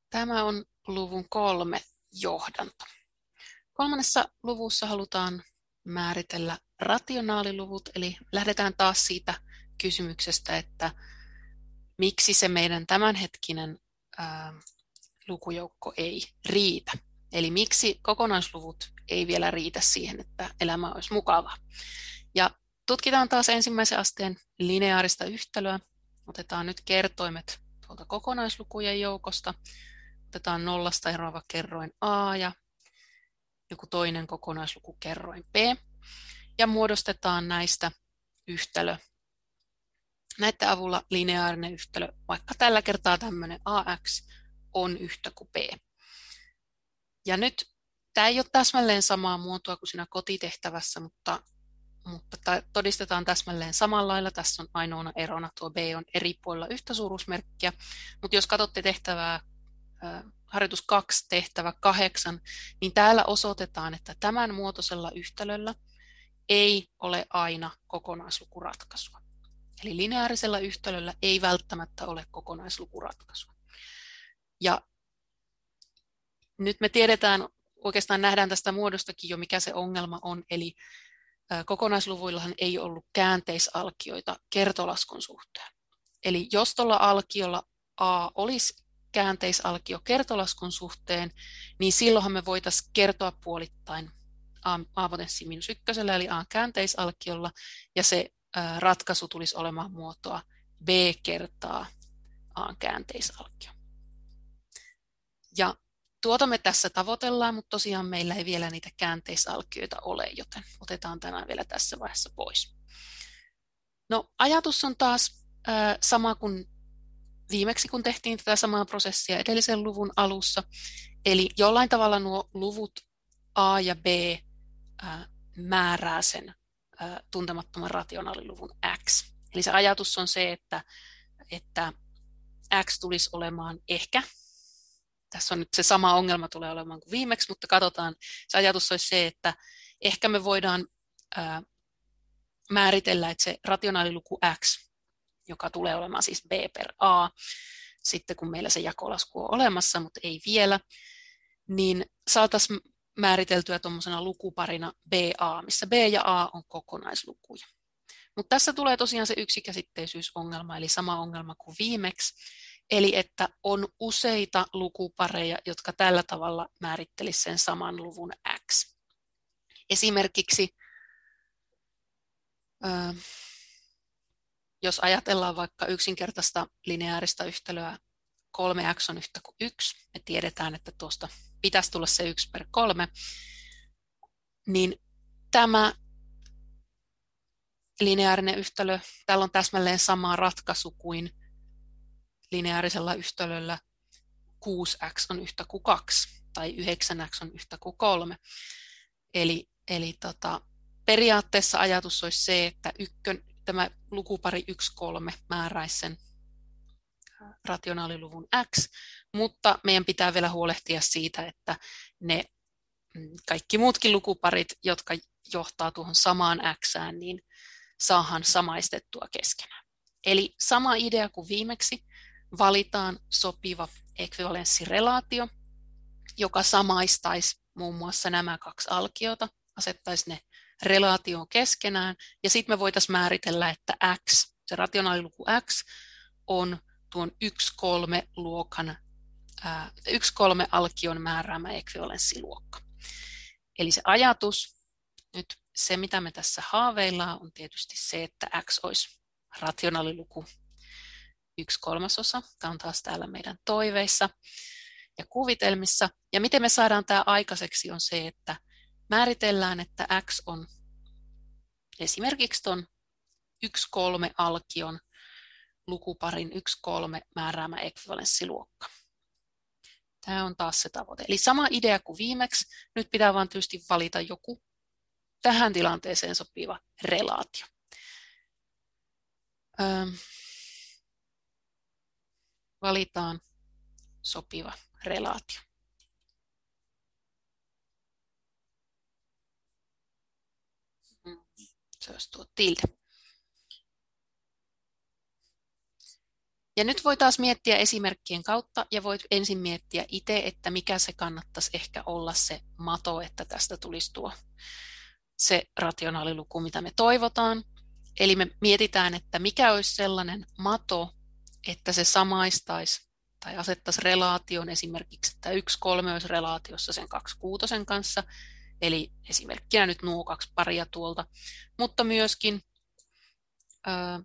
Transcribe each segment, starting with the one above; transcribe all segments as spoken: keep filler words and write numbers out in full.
Tämä on luvun kolme johdanto. Kolmannessa luvussa halutaan määritellä rationaaliluvut, eli lähdetään taas siitä kysymyksestä, että miksi se meidän tämänhetkinen ää, lukujoukko ei riitä. Eli miksi kokonaisluvut ei vielä riitä siihen, että elämä olisi mukavaa. Ja tutkitaan taas ensimmäisen asteen lineaarista yhtälöä. Otetaan nyt kertoimet tuolta kokonaislukujen joukosta. Otetaan nollasta eroava kerroin a ja joku toinen kokonaisluku kerroin b. Ja muodostetaan näistä yhtälö. Näiden avulla lineaarinen yhtälö, vaikka tällä kertaa tämmöinen ax on yhtä kuin b. Ja nyt tämä ei ole täsmälleen samaa muotoa kuin siinä kotitehtävässä, mutta, mutta todistetaan täsmälleen samalla lailla. Tässä on ainoana erona tuo b on eri puolilla yhtä suuruusmerkkiä. Mutta jos katsotte tehtävää äh, harjoitus kaksi, tehtävä kahdeksan, niin täällä osoitetaan, että tämän muotoisella yhtälöllä ei ole aina kokonaislukuratkaisua. Eli lineaarisella yhtälöllä ei välttämättä ole kokonaislukuratkaisua. Ja nyt me tiedetään, oikeastaan nähdään tästä muodostakin jo, mikä se ongelma on, eli kokonaisluvuillahan ei ollut käänteisalkioita kertolaskun suhteen. Eli jos tuolla alkiolla a olisi käänteisalkio kertolaskun suhteen, niin silloinhan me voitaisiin kertoa puolittain a potenssi miinus ykkösellä, eli a käänteisalkiolla, ja se ä, ratkaisu tulisi olemaan muotoa b kertaa a käänteisalkio. Ja tuota me tässä tavoitellaan, mutta tosiaan meillä ei vielä niitä käänteisalkioita ole, joten otetaan tämä vielä tässä vaiheessa pois. No, ajatus on taas ä, sama kuin viimeksi, kun tehtiin tätä samaa prosessia edellisen luvun alussa. Eli jollain tavalla nuo luvut a ja b ä, määrää sen ä, tuntemattoman rationaaliluvun x. Eli se ajatus on se, että, että x tulisi olemaan ehkä. Tässä on nyt se sama ongelma tulee olemaan kuin viimeksi, mutta katsotaan. Se ajatus olisi se, että ehkä me voidaan ää, määritellä, että se rationaaliluku x, joka tulee olemaan siis b per a, sitten kun meillä se jakolasku on olemassa, mutta ei vielä, niin saataisiin määriteltyä tuommoisena lukuparina ba, missä b ja a on kokonaislukuja. Mutta tässä tulee tosiaan se yksikäsitteisyysongelma, eli sama ongelma kuin viimeksi. Eli että on useita lukupareja, jotka tällä tavalla määrittelisivät sen saman luvun x. Esimerkiksi, jos ajatellaan vaikka yksinkertaista lineaarista yhtälöä kolme x on yhtä kuin yksi, me tiedetään, että tuosta pitäisi tulla se yksi per kolme, niin tämä lineaarinen yhtälö, täällä on täsmälleen sama ratkaisu kuin lineaarisella yhtälöllä kuusi x on yhtä kuin kaksi tai yhdeksän x on yhtä kuin kolme. Eli, eli tota, periaatteessa ajatus olisi se, että ykkön, tämä lukupari yksi kolme määräisi sen rationaaliluvun x, mutta meidän pitää vielä huolehtia siitä, että ne kaikki muutkin lukuparit, jotka johtaa tuohon samaan xään, niin saadaan samaistettua keskenään. Eli sama idea kuin viimeksi, valitaan sopiva ekvivalenssirelaatio, joka samaistaisi muun muassa nämä kaksi alkiota, asettaisi ne relaatioon keskenään, ja sitten me voitaisiin määritellä, että x, se rationaaliluku x, on tuon yksi kolme luokan, ää, yksi kolme alkion määräämä ekvivalenssiluokka. Eli se ajatus, nyt se mitä me tässä haaveillaan, on tietysti se, että x olisi rationaaliluku yksi kolmasosa. Tämä on taas täällä meidän toiveissa ja kuvitelmissa. Ja miten me saadaan tämä aikaiseksi on se, että määritellään, että x on esimerkiksi tuon yksi kolme alkion lukuparin yksi kolme määräämä ekvivalenssiluokka. Tämä on taas se tavoite. Eli sama idea kuin viimeksi. Nyt pitää vain tietysti valita joku tähän tilanteeseen sopiva relaatio. Öm. Valitaan sopiva relaatio. Se olisi tuo tilde. Ja nyt voi taas miettiä esimerkkien kautta ja voit ensin miettiä itse, että mikä se kannattaisi ehkä olla se mato, että tästä tulisi tuo se rationaaliluku, mitä me toivotaan. Eli me mietitään, että mikä olisi sellainen mato, että se samaistaisi tai asettaisi relaation esimerkiksi, että yksi kolme olisi relaatiossa sen kaksi kuutosen kanssa, eli esimerkkinä nyt nuo kaksi paria tuolta, mutta myöskin ää,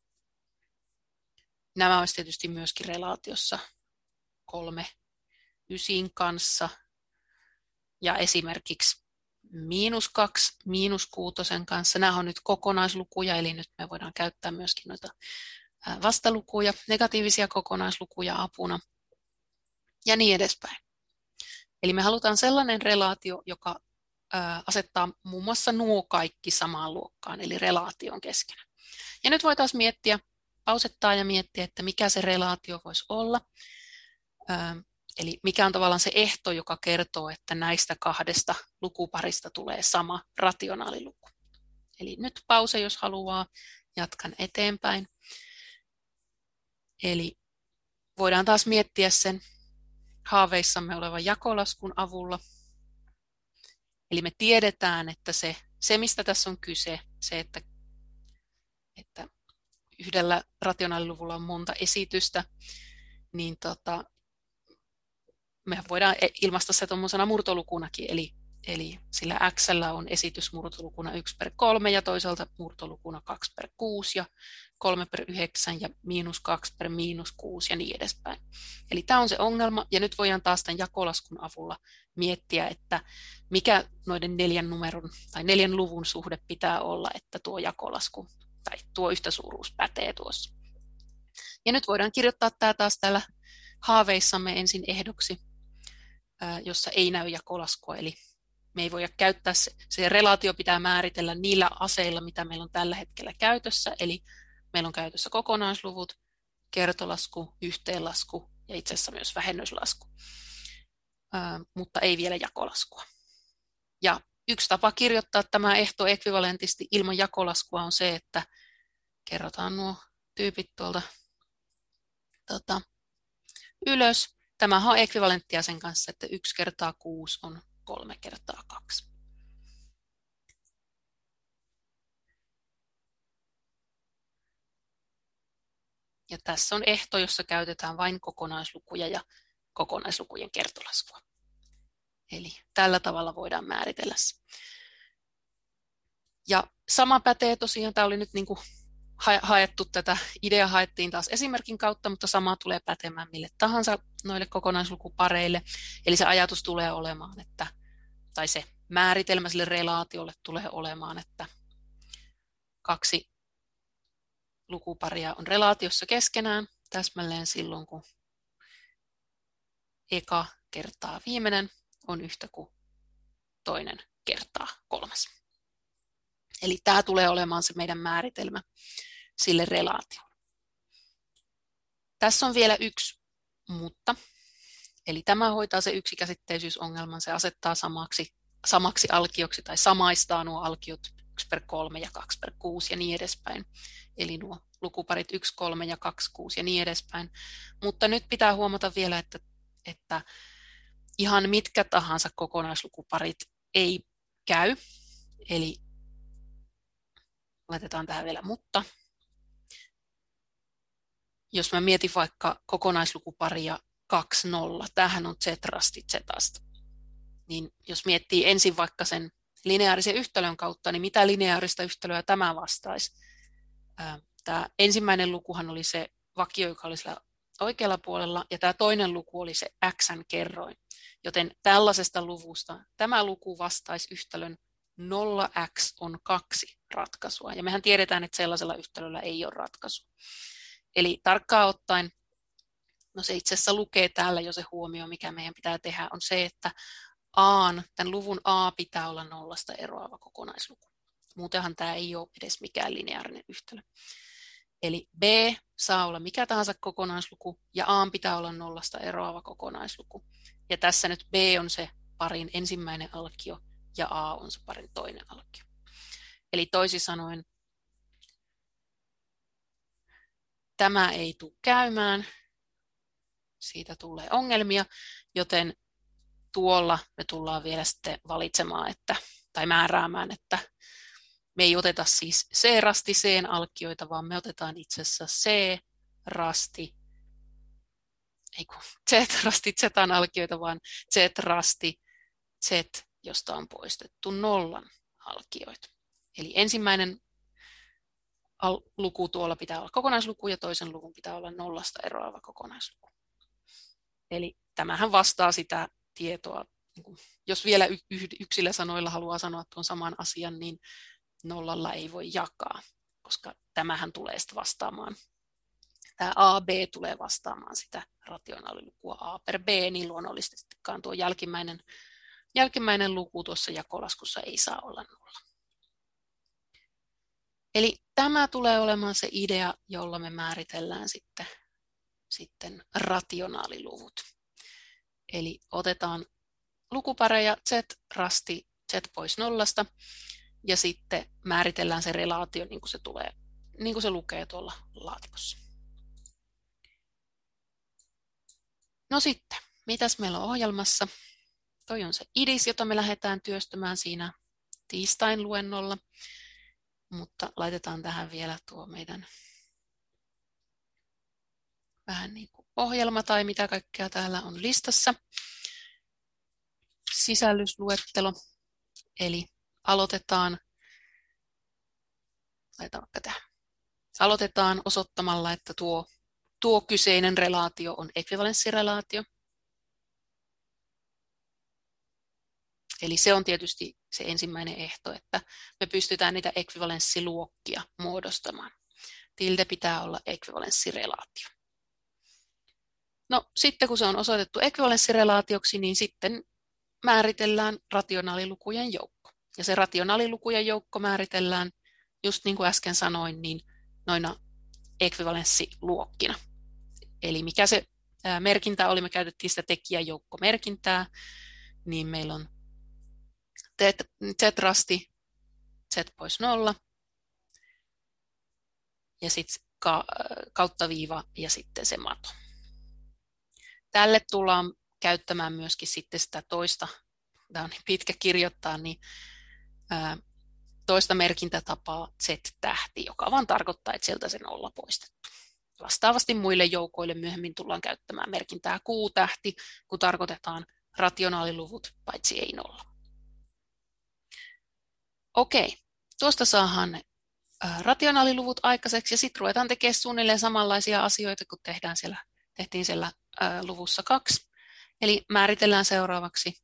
nämä olisi tietysti myöskin relaatiossa kolme ysin kanssa ja esimerkiksi miinus kaksi miinus kuutosen kanssa. Nämä on nyt kokonaislukuja, eli nyt me voidaan käyttää myöskin noita vastalukuja, negatiivisia kokonaislukuja apuna ja niin edespäin. Eli me halutaan sellainen relaatio, joka asettaa muun muassa nuo kaikki samaan luokkaan, eli relaation keskenä. Ja nyt voitaisiin miettiä, pausettaa ja miettiä, että mikä se relaatio voisi olla. Eli mikä on tavallaan se ehto, joka kertoo, että näistä kahdesta lukuparista tulee sama rationaaliluku. Eli nyt pause, jos haluaa, jatkan eteenpäin. Eli voidaan taas miettiä sen haaveissamme olevan jakolaskun avulla. Eli me tiedetään, että se, se mistä tässä on kyse, se, että, että yhdellä rationaaliluvulla on monta esitystä, niin tota, me voidaan ilmaista se tuommoisena murtolukunakin, eli, eli sillä x:llä on esitys murtolukuna yksi per kolme ja toisaalta murtolukuna kaksi per kuusi ja kolme per yhdeksän ja miinus kaksi per miinus kuusi ja niin edespäin. Eli tämä on se ongelma, ja nyt voidaan taas tämän jakolaskun avulla miettiä, että mikä noiden neljän numeron tai neljän luvun suhde pitää olla, että tuo jakolasku tai tuo yhtäsuuruus pätee tuossa. Ja nyt voidaan kirjoittaa tämä taas täällä haaveissamme ensin ehdoksi, jossa ei näy jakolaskua, eli me ei voida käyttää se, se relaatio pitää määritellä niillä aseilla, mitä meillä on tällä hetkellä käytössä, eli meillä on käytössä kokonaisluvut, kertolasku, yhteenlasku ja itse asiassa myös vähennyslasku, ää, mutta ei vielä jakolaskua. Ja yksi tapa kirjoittaa tämä ehto ekvivalentisti ilman jakolaskua on se, että kerrotaan nuo tyypit tuolta tota, ylös. Tämähän on ekvivalenttia sen kanssa, että yksi kertaa kuusi on kolme kertaa kaksi. Ja tässä on ehto, jossa käytetään vain kokonaislukuja ja kokonaislukujen kertolaskua. Eli tällä tavalla voidaan määritellä se. Ja sama pätee tosiaan, tämä oli nyt niin kuin haettu tätä, idea haettiin taas esimerkin kautta, mutta sama tulee pätemään mille tahansa noille kokonaislukupareille. Eli se ajatus tulee olemaan, että, tai se määritelmä sille relaatiolle tulee olemaan, että kaksi lukuparia on relaatiossa keskenään täsmälleen silloin, kun eka kertaa viimeinen on yhtä kuin toinen kertaa kolmas. Eli tämä tulee olemaan se meidän määritelmä sille relaatiolle. Tässä on vielä yksi mutta. Eli tämä hoitaa se yksikäsitteisyysongelman, se asettaa samaksi, samaksi alkioksi tai samaistaa nuo alkiot yksi per kolme ja kaksi per kuusi ja niin edespäin. Eli nuo lukuparit yksi, kolme ja kaksi, kuusi ja niin edespäin. Mutta nyt pitää huomata vielä, että, että ihan mitkä tahansa kokonaislukuparit ei käy. Eli laitetaan tähän vielä mutta. Jos mä mietin vaikka kokonaislukuparia kaksi nolla, tämähän on z-rasti z-asta. Niin jos miettii ensin vaikka sen lineaarisen yhtälön kautta, niin mitä lineaarista yhtälöä tämä vastaisi? Tämä ensimmäinen lukuhan oli se vakio, joka oli sillä oikealla puolella, ja tämä toinen luku oli se xn kerroin. Joten tällaisesta luvusta tämä luku vastaisi yhtälön nolla x on kaksi ratkaisua. Ja mehän tiedetään, että sellaisella yhtälöllä ei ole ratkaisua. Eli tarkkaan ottaen, no se itse asiassa lukee täällä jo se huomio, mikä meidän pitää tehdä, on se, että A:n, tämän luvun A pitää olla nollasta eroava kokonaisluku. Muutenhan tämä ei ole edes mikään lineaarinen yhtälö. Eli B saa olla mikä tahansa kokonaisluku, ja A pitää olla nollasta eroava kokonaisluku. Ja tässä nyt B on se parin ensimmäinen alkio, ja A on se parin toinen alkio. Eli toisin sanoen, tämä ei tule käymään, siitä tulee ongelmia, joten tuolla me tullaan vielä sitten valitsemaan, että, tai määräämään, että me ei oteta siis C-rasti C:n alkioita, vaan me otetaan itse asiassa C-rasti, ei kun Z-rasti Z:n alkioita, vaan Z-rasti Z, josta on poistettu nollan alkioita. Eli ensimmäinen luku tuolla pitää olla kokonaisluku ja toisen luvun pitää olla nollasta eroava kokonaisluku. Eli tämähän vastaa sitä tietoa. Jos vielä yksillä sanoilla haluaa sanoa tuon saman asian, niin nollalla ei voi jakaa, koska tämähän tulee sitten vastaamaan. Tämä A B tulee vastaamaan sitä rationaalilukua A per B, niin luonnollisestikaan tuo jälkimmäinen, jälkimmäinen luku tuossa jakolaskussa ei saa olla nolla. Eli tämä tulee olemaan se idea, jolla me määritellään sitten, sitten rationaaliluvut. Eli otetaan lukupareja Z, rasti Z pois nollasta ja sitten määritellään se relaatio niin kuin se, tulee, niin kuin se lukee tuolla laatikossa. No sitten, mitäs meillä on ohjelmassa? Toi on se I D I S, jota me lähdetään työstämään siinä tiistain luennolla. Mutta laitetaan tähän vielä tuo meidän vähän niin kuin ohjelma tai mitä kaikkea täällä on listassa. Sisällysluettelo. Eli aloitetaan, laitetaan vaikka tähän. Aloitetaan osoittamalla, että tuo, tuo kyseinen relaatio on ekvivalenssirelaatio. Eli se on tietysti se ensimmäinen ehto, että me pystytään niitä ekvivalenssiluokkia muodostamaan. Tilde pitää olla ekvivalenssirelaatio. No sitten kun se on osoitettu ekvivalenssirelaatioksi, niin sitten määritellään rationaalilukujen joukko. Ja se rationaalilukujen joukko määritellään, just niin kuin äsken sanoin, niin noina ekvivalenssiluokkina. Eli mikä se merkintä oli, me käytettiin sitä tekijäjoukkomerkintää, niin meillä on Z-rasti, Z pois nolla, ja sitten kautta viiva ja sitten se mato. Tälle tullaan käyttämään myöskin sitten sitä toista, tämä on niin pitkä kirjoittaa, niin ää, toista merkintätapaa Z-tähti, joka vaan tarkoittaa, että sieltä se nolla poistettu. Vastaavasti muille joukoille myöhemmin tullaan käyttämään merkintää Q-tähti, kun tarkoitetaan rationaaliluvut, paitsi ei nolla. Okei, tuosta saadaan rationaaliluvut aikaiseksi ja sitten ruvetaan tekemään suunnilleen samanlaisia asioita kuin tehdään siellä, tehtiin siellä ää, luvussa kaksi. Eli määritellään seuraavaksi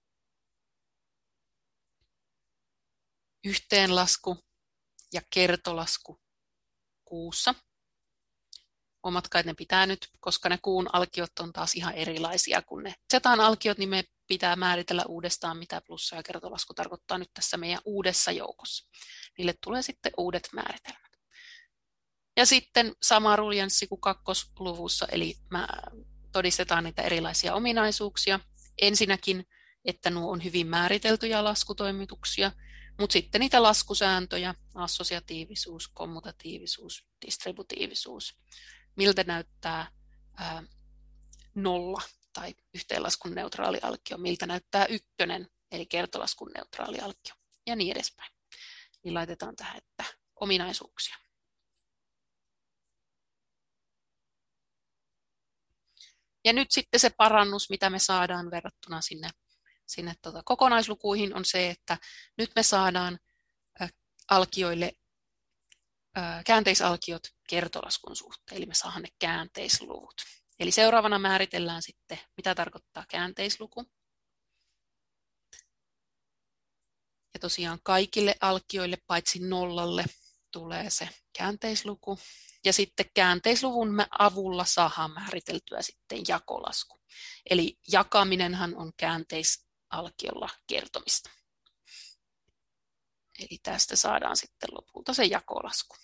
yhteenlasku ja kertolasku kuussa. Huomatkaa, että ne pitää nyt, koska ne kuun alkiot on taas ihan erilaisia kuin ne zetan alkiot, niin me pitää määritellä uudestaan, mitä plussa- ja kertolasku tarkoittaa nyt tässä meidän uudessa joukossa. Niille tulee sitten uudet määritelmät. Ja sitten sama ruljanssi kuin kakkosluvussa, eli mä todistetaan niitä erilaisia ominaisuuksia. Ensinnäkin, että nuo on hyvin määriteltyjä laskutoimituksia, mutta sitten niitä laskusääntöjä, assosiatiivisuus, kommutatiivisuus, distributiivisuus, miltä näyttää ää, nolla tai yhteenlaskun neutraali alkio, miltä näyttää ykkönen, eli kertolaskun neutraali alkio, ja niin edespäin. Niin laitetaan tähän, että ominaisuuksia. Ja nyt sitten se parannus, mitä me saadaan verrattuna sinne, sinne tota kokonaislukuihin, on se, että nyt me saadaan ä, alkioille ä, käänteisalkiot kertolaskun suhteen, eli me saadaan ne käänteisluvut. Eli seuraavana määritellään sitten, mitä tarkoittaa käänteisluku. Ja tosiaan kaikille alkioille paitsi nollalle tulee se käänteisluku. Ja sitten käänteisluvun avulla saadaan määriteltyä sitten jakolasku. Eli jakaminenhan on käänteisalkiolla kertomista. Eli tästä saadaan sitten lopulta se jakolasku.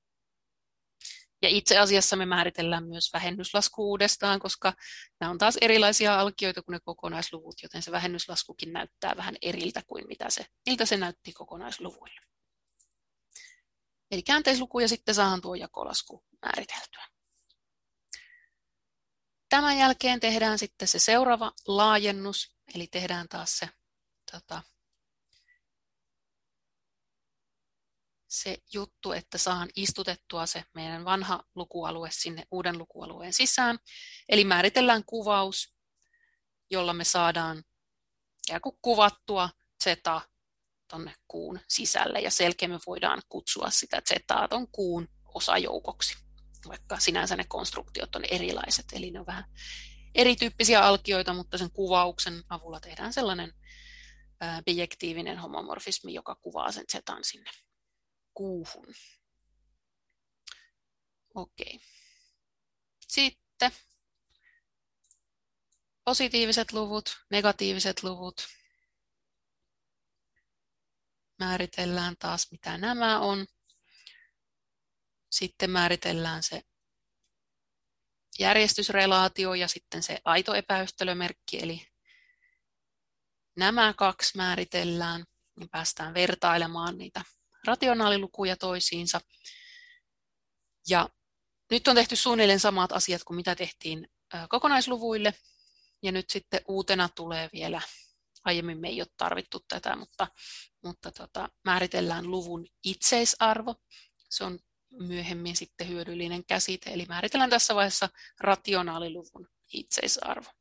Ja itse asiassa me määritellään myös vähennyslasku uudestaan, koska nämä on taas erilaisia alkioita kuin ne kokonaisluvut, joten se vähennyslaskukin näyttää vähän eriltä kuin mitä se, miltä se näytti kokonaisluvuille. Eli käänteisluku ja sitten saadaan tuo jakolasku määriteltyä. Tämän jälkeen tehdään sitten se seuraava laajennus, eli tehdään taas se, tota, se juttu, että saan istutettua se meidän vanha lukualue sinne uuden lukualueen sisään. Eli määritellään kuvaus, jolla me saadaan kuvattua zeta tuonne kuun sisälle, ja selkeästi me voidaan kutsua sitä zetaa tuon kuun osajoukoksi, vaikka sinänsä ne konstruktiot on erilaiset, eli ne on vähän erityyppisiä alkioita, mutta sen kuvauksen avulla tehdään sellainen ää, bijektiivinen homomorfismi, joka kuvaa sen zetan sinne kuuhun. Okei. Sitten positiiviset luvut, negatiiviset luvut. Määritellään taas, mitä nämä on. Sitten määritellään se järjestysrelaatio ja sitten se aito epäyhtälömerkki, eli nämä kaksi määritellään, niin päästään vertailemaan niitä rationaalilukuja toisiinsa. Ja nyt on tehty suunnilleen samat asiat kuin mitä tehtiin kokonaisluvuille, ja nyt sitten uutena tulee vielä, aiemmin me ei ole tarvittu tätä, mutta, mutta tota, määritellään luvun itseisarvo. Se on myöhemmin sitten hyödyllinen käsite, eli määritellään tässä vaiheessa rationaaliluvun itseisarvo.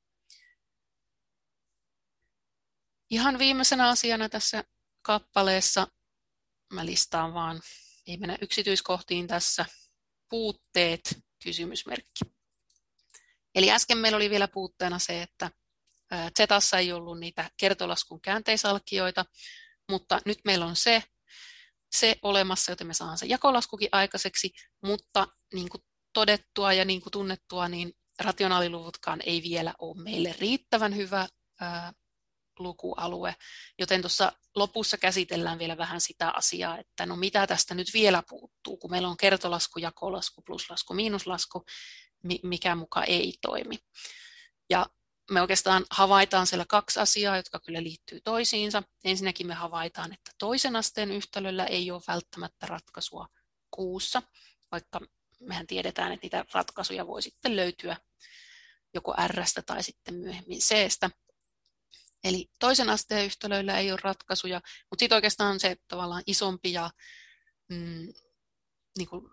Ihan viimeisenä asiana tässä kappaleessa, mä listaan vaan, ei mennä yksityiskohtiin tässä, puutteet, kysymysmerkki. Eli äsken meillä oli vielä puutteena se, että zetassa ei ollut niitä kertolaskun käänteisalkioita, mutta nyt meillä on se, se olemassa, joten me saadaan se jakolaskukin aikaiseksi, mutta niin kuin todettua ja niin kuin tunnettua, niin rationaaliluvutkaan ei vielä ole meille riittävän hyvä ää, lukualue, joten tuossa lopussa käsitellään vielä vähän sitä asiaa, että no mitä tästä nyt vielä puuttuu, kun meillä on kertolasku, jakolasku, pluslasku, miinuslasku, mikä muka ei toimi. Ja me oikeastaan havaitaan siellä kaksi asiaa, jotka kyllä liittyy toisiinsa. Ensinnäkin me havaitaan, että toisen asteen yhtälöllä ei ole välttämättä ratkaisua kuussa, vaikka mehän tiedetään, että niitä ratkaisuja voi sitten löytyä joko R:stä tai sitten myöhemmin C:stä. Eli toisen asteen yhtälöillä ei ole ratkaisuja, mutta sitten oikeastaan se tavallaan isompi ja mm, niin kuin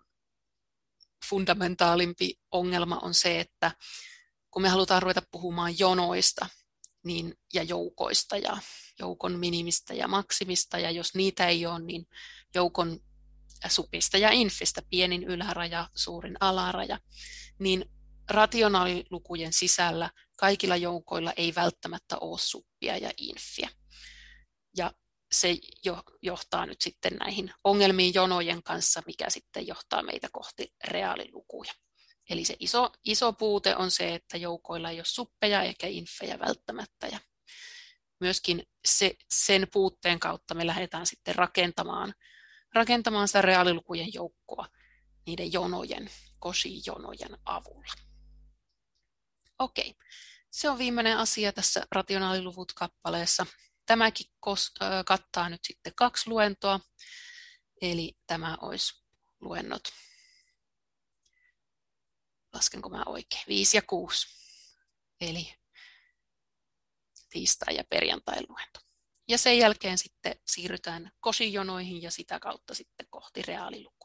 fundamentaalimpi ongelma on se, että kun me halutaan ruveta puhumaan jonoista niin, ja joukoista ja joukon minimistä ja maksimista, ja jos niitä ei ole, niin joukon supista ja infistä, pienin yläraja, suurin alaraja, niin rationaalilukujen sisällä kaikilla joukoilla ei välttämättä ole suppia ja infiä. Ja se jo, johtaa nyt sitten näihin ongelmiin jonojen kanssa, mikä sitten johtaa meitä kohti reaalilukuja. Eli se iso, iso puute on se, että joukoilla ei ole suppeja eikä infejä välttämättä. Ja myöskin se, sen puutteen kautta me lähdetään sitten rakentamaan, rakentamaan sitä reaalilukujen joukkoa niiden jonojen, Cauchy-jonojen avulla. Okei, se on viimeinen asia tässä rationaaliluvut-kappaleessa. Tämäkin kattaa nyt sitten kaksi luentoa, eli tämä olisi luennot. Laskenko mä oikein? Viisi ja kuusi. Eli tiistai- ja perjantai luento. Ja sen jälkeen sitten siirrytään Cauchy-jonoihin ja sitä kautta sitten kohti reaalilukuja.